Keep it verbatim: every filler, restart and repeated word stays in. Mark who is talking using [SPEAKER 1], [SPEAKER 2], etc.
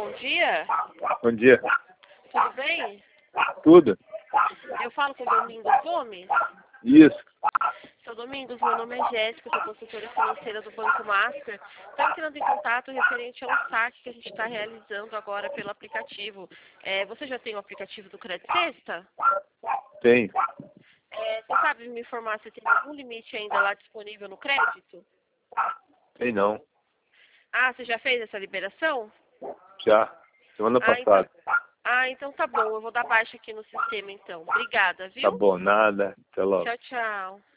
[SPEAKER 1] bom dia.
[SPEAKER 2] Bom dia.
[SPEAKER 1] Tudo bem?
[SPEAKER 2] Tudo?
[SPEAKER 1] Eu falo com o Domingos Gomes.
[SPEAKER 2] Isso.
[SPEAKER 1] Seu Domingos, meu nome é Jéssica, sou consultora financeira do Banco Master. Estou entrando em contato referente ao saque que a gente está realizando agora pelo aplicativo. É, você já tem o aplicativo do Crédito Sexta?
[SPEAKER 2] Tem.
[SPEAKER 1] É, você sabe me informar se tem algum limite ainda lá disponível no crédito?
[SPEAKER 2] Tem não.
[SPEAKER 1] Ah, você já fez essa liberação?
[SPEAKER 2] Já. Semana
[SPEAKER 1] Ah, então,
[SPEAKER 2] passada.
[SPEAKER 1] ah, então tá bom. Eu vou dar baixa aqui no sistema, então. Obrigada,
[SPEAKER 2] Tá
[SPEAKER 1] viu?
[SPEAKER 2] bom, nada. Até logo.
[SPEAKER 1] Tchau, tchau.